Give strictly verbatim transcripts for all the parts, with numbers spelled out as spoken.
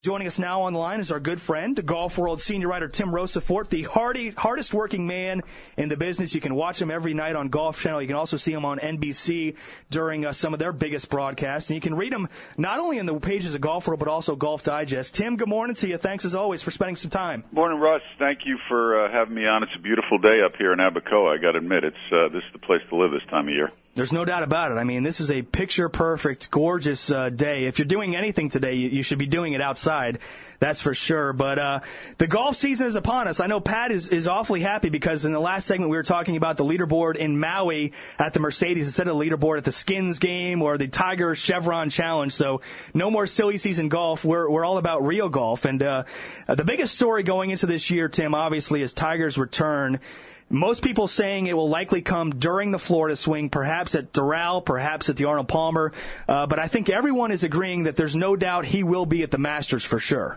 Joining us now on the line is our good friend, Golf World senior writer Tim Rosafort, the hardy, hardest working man in the business. You can watch him every night on Golf Channel. You can also see him on N B C during uh, some of their biggest broadcasts. And you can read him not only in the pages of Golf World, but also Golf Digest. Tim, good morning to you. Thanks as always for spending some time. Morning, Russ. Thank you for uh, having me on. It's a beautiful day up here in Abacoa. I got to admit, it's uh, this is the place to live this time of year. There's no doubt about it. I mean, this is a picture-perfect, gorgeous uh, day. If you're doing anything today, you, you should be doing it outside. That's for sure. But uh, the golf season is upon us. I know Pat is, is awfully happy because in the last segment we were talking about the leaderboard in Maui at the Mercedes instead of the leaderboard at the Skins game or the Tiger Chevron Challenge. So no more silly season golf. We're we're all about real golf. And uh, the biggest story going into this year, Tim, obviously, is Tiger's return. Most people saying it will likely come during the Florida swing, perhaps at Doral, perhaps at the Arnold Palmer. Uh, but I think everyone is agreeing that there's no doubt he will be at the Masters for sure.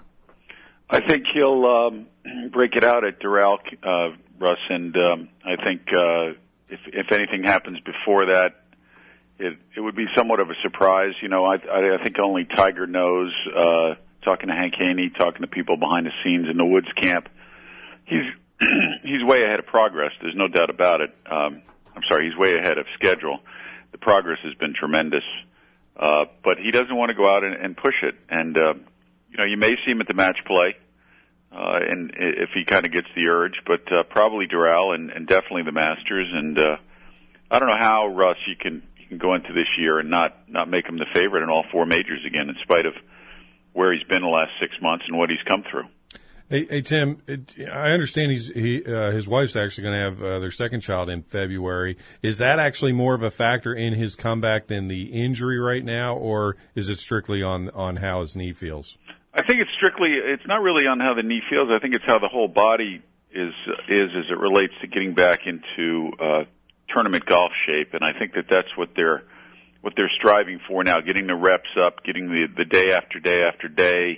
I think he'll um, break it out at Doral, uh, Russ, and um, I think uh, if, if anything happens before that, it, it would be somewhat of a surprise. You know, I, I, I think only Tiger knows, uh, talking to Hank Haney, talking to people behind the scenes in the Woods camp, he's he's way ahead of progress. There's no doubt about it. Um, I'm sorry, he's way ahead of schedule. The progress has been tremendous. Uh, but he doesn't want to go out and, and push it. And, uh, you know, you may see him at the match play, uh, and if he kind of gets the urge, but uh, probably Doral and, and definitely the Masters. And uh, I don't know how, Russ, you can you can go into this year and not, not make him the favorite in all four majors again, in spite of where he's been the last six months and what he's come through. Hey, hey Tim, it, I understand he's he uh, his wife's actually going to have uh, their second child in February. Is that actually more of a factor in his comeback than the injury right now, or is it strictly on on how his knee feels? I think it's strictly. It's not really on how the knee feels. I think it's how the whole body is is as it relates to getting back into uh, tournament golf shape, and I think that that's what they're what they're striving for now, getting the reps up, getting the the day after day after day.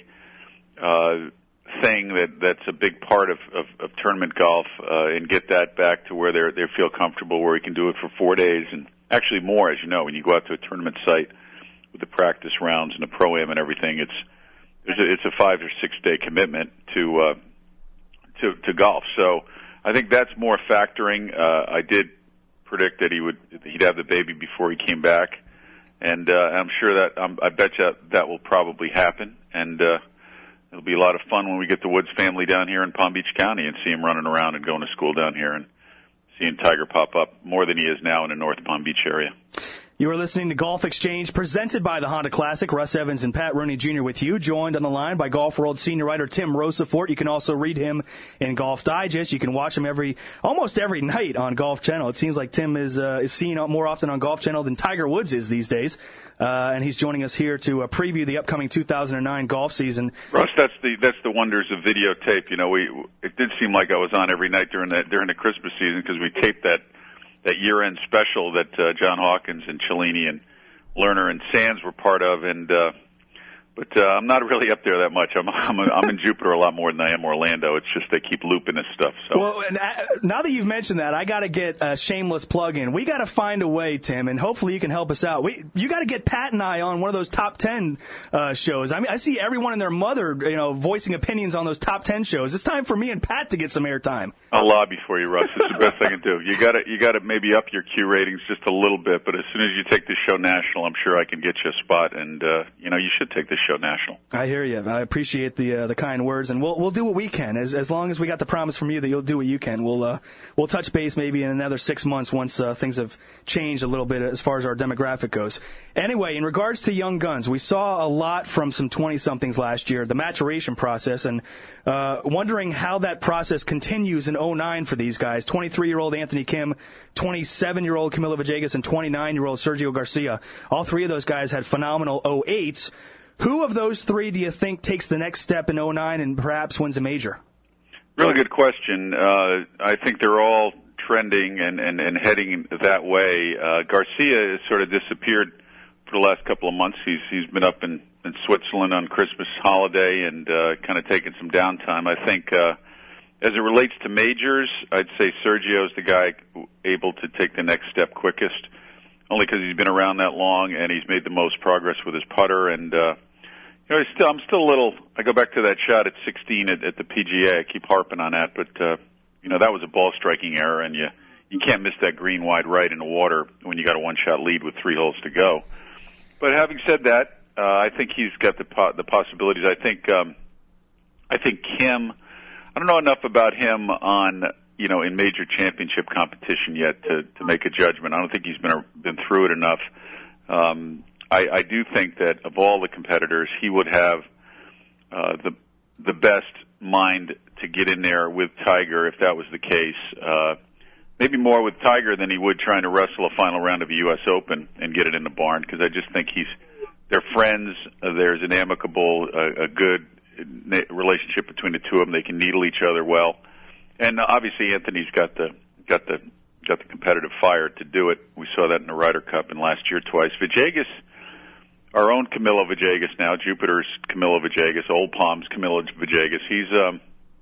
Uh, thing that that's a big part of, of, of tournament golf, uh, and get that back to where they they feel comfortable, where he can do it for four days and actually more. As you know, when you go out to a tournament site with the practice rounds and the pro-am and everything, it's there's a, it's a five or six day commitment to uh, to to golf. So I think that's more factoring. Uh, I did predict that he would he'd have the baby before he came back, and uh, I'm sure that um, I bet you that will probably happen. And uh, it'll be a lot of fun when we get the Woods family down here in Palm Beach County and see him running around and going to school down here and seeing Tiger pop up more than he is now in the North Palm Beach area. You are listening to Golf Exchange, presented by the Honda Classic. Russ Evans and Pat Rooney Junior with you, joined on the line by Golf World senior writer Tim Rosafort. You can also read him in Golf Digest. You can watch him every, almost every night on Golf Channel. It seems like Tim is uh, is seen more often on Golf Channel than Tiger Woods is these days. Uh, and he's joining us here to uh, preview the upcoming two thousand nine golf season. Russ, that's the that's the wonders of videotape. You know, we it did seem like I was on every night during that during the Christmas season because we taped that. that year-end special that uh, John Hawkins and Cellini and Lerner and Sands were part of, and uh, but uh, I'm not really up there that much. I'm I'm, I'm in Jupiter a lot more than I am Orlando. It's just they keep looping this stuff. So. Well, and uh, now that you've mentioned that, I got to get a shameless plug in. We got to find a way, Tim, and hopefully you can help us out. We you got to get Pat and I on one of those top ten uh, shows. I mean, I see everyone and their mother, you know, voicing opinions on those top ten shows. It's time for me and Pat to get some airtime. I'll lobby for you, Russ. It's the best I can do. You got to you got to maybe up your Q ratings just a little bit, but as soon as you take this show national, I'm sure I can get you a spot. And uh, you know, you should take this show national. I hear you. I appreciate the uh, the kind words, and we'll we'll do what we can. As as long as we got the promise from you that you'll do what you can, we'll uh, we'll touch base maybe in another six months once uh, things have changed a little bit as far as our demographic goes. Anyway, in regards to young guns, we saw a lot from some twenty-somethings last year, the maturation process, and uh, wondering how that process continues in oh nine for these guys. twenty-three-year-old Anthony Kim, twenty-seven-year-old Camilo Villegas, and twenty-nine-year-old Sergio Garcia. All three of those guys had phenomenal oh eights. Who of those three do you think takes the next step in oh nine and perhaps wins a major? Really good question. Uh, I think they're all trending and, and, and heading that way. Uh, Garcia has sort of disappeared for the last couple of months. He's he's been up in, in Switzerland on Christmas holiday and uh, kind of taking some downtime. I think uh, as it relates to majors, I'd say Sergio's the guy able to take the next step quickest, only because he's been around that long and he's made the most progress with his putter. And uh, You know, I still, I'm still a little. I go back to that shot at sixteen at, at the P G A. I keep harping on that, but uh, you know that was a ball striking error, and you you can't miss that green wide right in the water when you got a one shot lead with three holes to go. But having said that, uh, I think he's got the po- the possibilities. I think um, I think Kim. I don't know enough about him on you know in major championship competition yet to to make a judgment. I don't think he's been been through it enough. Um, I, I do think that of all the competitors, he would have uh, the the best mind to get in there with Tiger if that was the case. Uh, maybe more with Tiger than he would trying to wrestle a final round of a U S Open and get it in the barn, because I just think he's they're friends. Uh, there's an amicable, uh, a good relationship between the two of them. They can needle each other well, and uh, obviously Anthony's got the got the got the competitive fire to do it. We saw that in the Ryder Cup and last year twice. Villegas. Our own Camilo Villegas now, Jupiter's Camilo Villegas, Old Palm's Camilo Villegas. He's, um,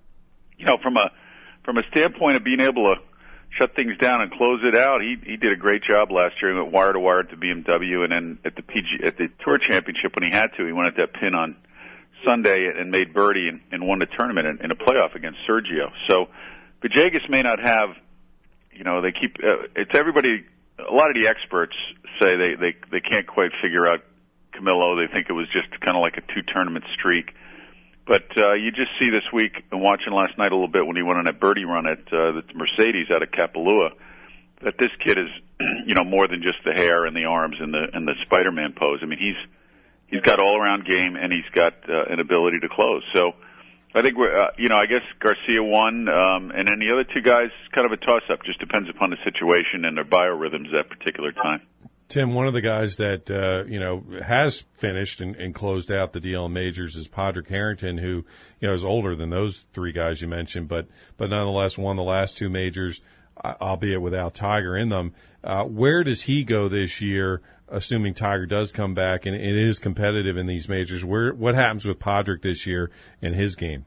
you know, from a from a standpoint of being able to shut things down and close it out, he he did a great job last year. He went wire to wire at the B M W, and then at the P G at the Tour Championship when he had to, he went at that pin on Sunday and made birdie and, and won the tournament in, in a playoff against Sergio. So Villegas may not have, you know, they keep uh, it's everybody. A lot of the experts say they they they can't quite figure out Camilo. They think it was just kind of like a two-tournament streak. But uh, you just see this week, and watching last night a little bit when he went on that birdie run at uh, the Mercedes out of Kapalua, that this kid is, you know, more than just the hair and the arms and the and the Spider-Man pose. I mean, he's he's got all-around game, and he's got uh, an ability to close. So I think we're, uh, you know, I guess Garcia won, um, and then the other two guys, kind of a toss-up. Just depends upon the situation and their biorhythms at that particular time. Tim, one of the guys that, uh, you know, has finished and, and closed out the D L majors is Padraig Harrington, who, you know, is older than those three guys you mentioned, but, but nonetheless won the last two majors, albeit without Tiger in them. Uh, where does he go this year, assuming Tiger does come back and it is competitive in these majors? Where, what happens with Padraig this year in his game?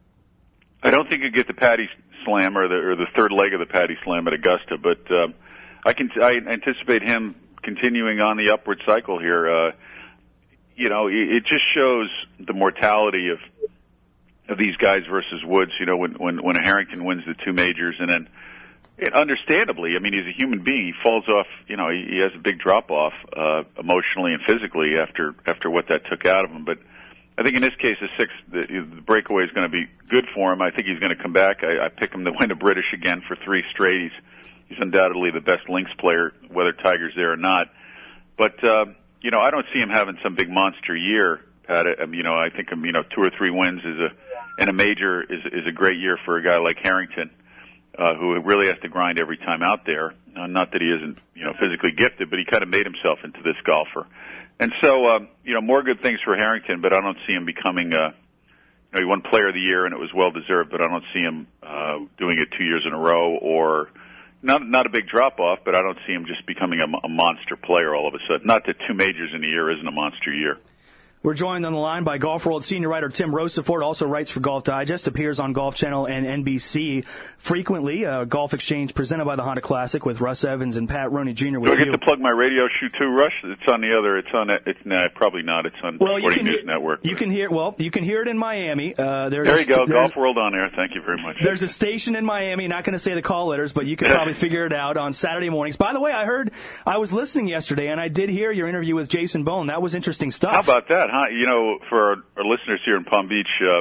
I don't think he'll get the Patty Slam or the, or the third leg of the Patty Slam at Augusta, but, um, I can, I anticipate him continuing on the upward cycle here. Uh, you know, it just shows the mortality of of these guys versus Woods. You know, when when when a Harrington wins the two majors, and then, and understandably, I mean, he's a human being. He falls off. You know, he, he has a big drop off uh, emotionally and physically after after what that took out of him. But I think in this case, the sixth, the, the breakaway is going to be good for him. I think he's going to come back. I, I pick him to win the British again for three straight. He's He's undoubtedly the best links player, whether Tiger's there or not. But, uh, you know, I don't see him having some big monster year, Pat. I mean, you know, I think, you know, two or three wins is a, and a major is, is a great year for a guy like Harrington, uh, who really has to grind every time out there. Uh, not that he isn't, you know, physically gifted, but he kind of made himself into this golfer. And so, um, you know, more good things for Harrington, but I don't see him becoming, uh, you know, he won Player of the Year and it was well deserved, but I don't see him, uh, doing it two years in a row or, Not not a big drop-off, but I don't see him just becoming a, a monster player all of a sudden. Not that two majors in a year isn't a monster year. We're joined on the line by Golf World senior writer Tim Rosefort, also writes for Golf Digest, appears on Golf Channel and N B C frequently. Uh, Golf Exchange presented by the Honda Classic with Russ Evans and Pat Roney Junior with Do I get you. to plug my radio show too, Rush? It's on the other. It's on. It's nah, probably not. It's on well, Sporting News hear, Network. You can hear. Well, you can hear it in Miami. Uh, there you go. Golf World on air. Thank you very much. There's a station in Miami. Not going to say the call letters, but you can probably figure it out on Saturday mornings. By the way, I heard. I was listening yesterday, and I did hear your interview with Jason Bone. That was interesting stuff. How about that, huh? You know, for our, our listeners here in Palm Beach, uh,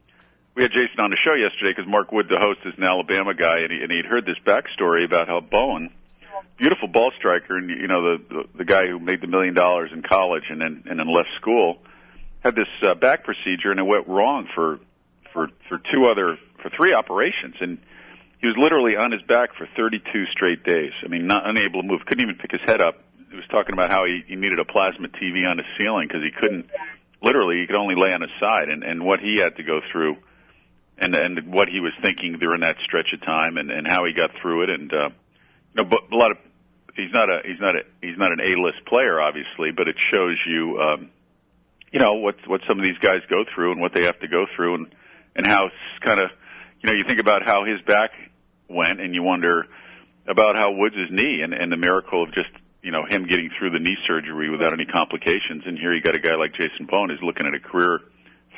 we had Jason on the show yesterday because Mark Wood, the host, is an Alabama guy, and, he, and he'd heard this backstory about how Bowen, beautiful ball striker, and you know the the, the guy who made the million dollars in college and then and then left school, had this uh, back procedure, and it went wrong for for for two other for three operations, and he was literally on his back for thirty-two straight days. I mean, not unable to move, couldn't even pick his head up. He was talking about how he, he needed a plasma T V on the ceiling because he couldn't. Literally, he could only lay on his side, and, and what he had to go through, and and what he was thinking during that stretch of time, and, and how he got through it, and uh, you know, but a lot of he's not a he's not a he's not an A-list player, obviously, but it shows you, um, you know, what what some of these guys go through and what they have to go through, and and how kind of, you know, you think about how his back went, and you wonder about how Woods' knee, and, and the miracle of just, you know, him getting through the knee surgery without any complications. And here you got a guy like Jason Bone who's looking at a career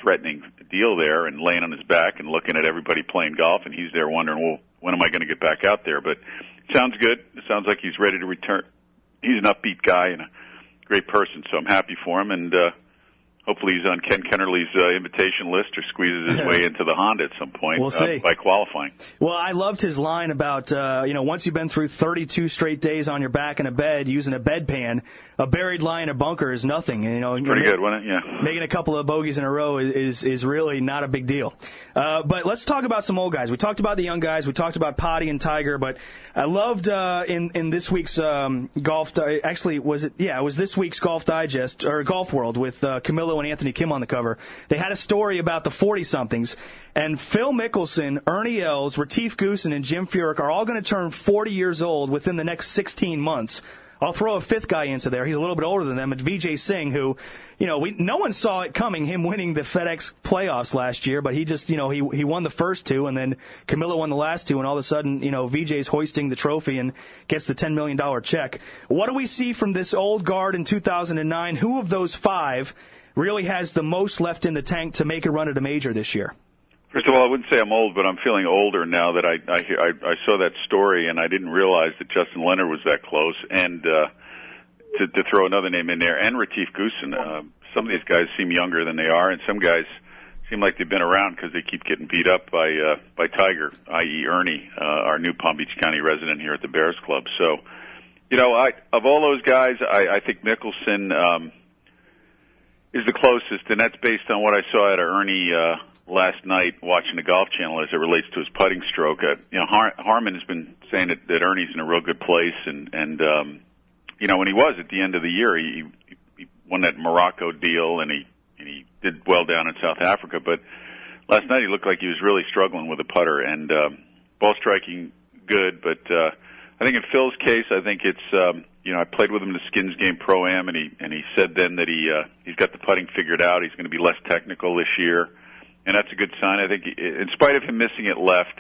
threatening deal there and laying on his back and looking at everybody playing golf, and he's there wondering, well, when am I going to get back out there? But it sounds good. It sounds like he's ready to return. He's an upbeat guy and a great person, so I'm happy for him, and uh, hopefully he's on Ken Kennerly's uh, invitation list or squeezes his way into the Honda at some point we'll see. Uh, by qualifying. Well, I loved his line about, uh, you know, once you've been through thirty-two straight days on your back in a bed using a bedpan, a buried lie in a bunker is nothing. You know, Pretty good, wasn't it? Yeah. Making a couple of bogeys in a row is is, is really not a big deal. Uh, but let's talk about some old guys. We talked about the young guys. We talked about Potty and Tiger. But I loved uh, in in this week's um, golf. Di- actually, was it? Yeah, it was this week's Golf Digest or Golf World with uh, Camilo and Anthony Kim on the cover. They had a story about the forty-somethings, and Phil Mickelson, Ernie Els, Retief Goosen, and Jim Furyk are all going to turn forty years old within the next sixteen months. I'll throw a fifth guy into there. He's a little bit older than them. It's Vijay Singh, who, you know, we no one saw it coming, him winning the FedEx playoffs last year, but he just, you know, he he won the first two, and then Camilo won the last two, and all of a sudden, you know, Vijay's hoisting the trophy and gets the ten million dollars check. What do we see from this old guard in two thousand nine? Who of those five really has the most left in the tank to make a run at a major this year? First of all, I wouldn't say I'm old, but I'm feeling older now that I I, I, I saw that story, and I didn't realize that Justin Leonard was that close. And uh, to, to throw another name in there, and Retief Goosen, uh, some of these guys seem younger than they are, and some guys seem like they've been around because they keep getting beat up by uh, by Tiger, that is. Ernie, uh, our new Palm Beach County resident here at the Bears Club. So, you know, I of all those guys, I, I think Mickelson um, is the closest, and that's based on what I saw at Ernie uh, last night watching the Golf Channel as it relates to his putting stroke. Uh, you know, Har- Harmon has been saying that, that Ernie's in a real good place, and and um, you know, when he was at the end of the year, he, he won that Morocco deal, and he and he did well down in South Africa. But last night he looked like he was really struggling with a putter, and um, ball striking good. But uh, I think in Phil's case, I think it's um, you know, I played with him in the Skins Game Pro-Am, and he and he said then that he uh, he's got the putting figured out. He's going to be less technical this year. And that's a good sign. I think, in spite of him missing it left,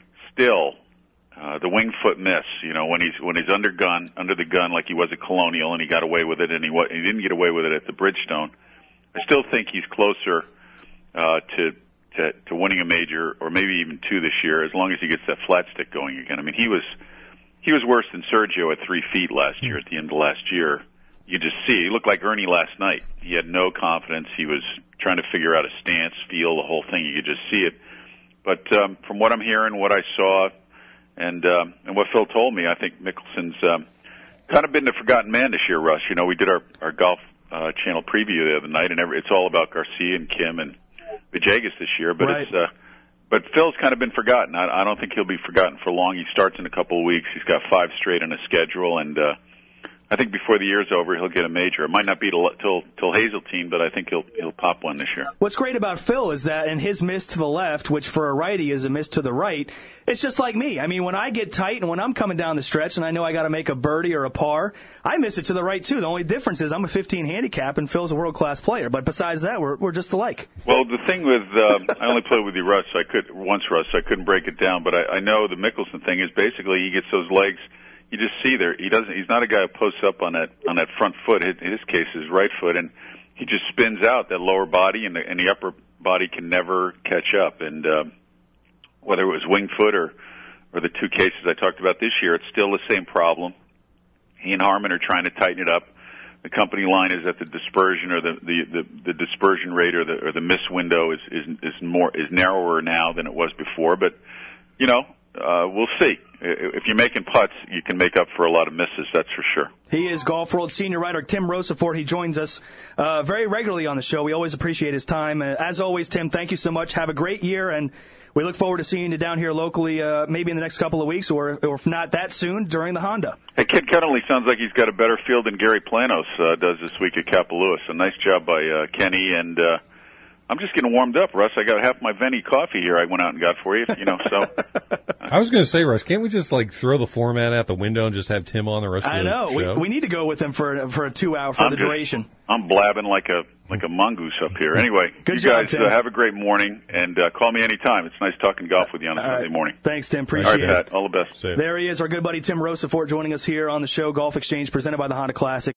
still uh, the wing foot miss. You know, when he's when he's under gun, under the gun, like he was at Colonial, and he got away with it, and he wa- he didn't get away with it at the Bridgestone. I still think he's closer uh, to, to to winning a major, or maybe even two this year, as long as he gets that flat stick going again. I mean, he was he was worse than Sergio at three feet last year. At the end of last year, you just see he looked like Ernie last night. He had no confidence. He was trying to figure out a stance, feel, the whole thing. You could just see it. But um, from what I'm hearing, what I saw, and um, and what Phil told me, I think Mickelson's um, kind of been the forgotten man this year, Russ. You know, we did our, our Golf uh, Channel preview the other night, and every, it's all about Garcia and Kim and Villegas this year. But right. it's uh, but Phil's kind of been forgotten. I, I don't think he'll be forgotten for long. He starts in a couple of weeks. He's got five straight on his schedule, and uh, I think before the year's over, he'll get a major. It might not be till till, till Hazeltine, but I think he'll he'll pop one this year. What's great about Phil is that in his miss to the left, which for a righty is a miss to the right, it's just like me. I mean, when I get tight and when I'm coming down the stretch and I know I got to make a birdie or a par, I miss it to the right too. The only difference is I'm a fifteen handicap and Phil's a world class player. But besides that, we're we're just alike. Well, the thing with uh, I only played with you, Russ. So I could once, Russ. So I couldn't break it down, but I, I know the Mickelson thing is basically he gets those legs. You just see there, he doesn't. He's not a guy who posts up on that on that front foot. In his case, his right foot, and he just spins out that lower body, and the, and the upper body can never catch up. And um, whether it was wing foot or or the two cases I talked about this year, it's still the same problem. He and Harmon are trying to tighten it up. The company line is that the dispersion or the the, the, the dispersion rate or the or the miss window is, is is more is narrower now than it was before. But you know, uh, we'll see. If you're making putts, you can make up for a lot of misses, that's for sure. He is Golf World senior writer Tim Rosefort. He joins us uh, very regularly on the show. We always appreciate his time. Uh, as always, Tim, thank you so much. Have a great year, and we look forward to seeing you down here locally uh, maybe in the next couple of weeks, or, or if not that soon, during the Honda. Hey, Kid Ketterly sounds like he's got a better field than Gary Planos uh, does this week at Kapalua. A nice job by uh, Kenny, and uh, I'm just getting warmed up, Russ. I got half my Venti coffee here I went out and got for you, you know, so. I was going to say, Russ, can't we just, like, throw the format out the window and just have Tim on the rest I of the know. show? We, we need to go with him for for a two-hour, for I'm the just, duration. I'm blabbing like a like a mongoose up here. Anyway, Good you job, guys Tim. uh, have a great morning, and uh, call me anytime. It's nice talking golf with you on a All Sunday right. morning. Thanks, Tim. All Appreciate right, it. Pat. All the best. See ya. There he is, our good buddy Tim Rosefort, joining us here on the show, Golf Exchange, presented by the Honda Classic.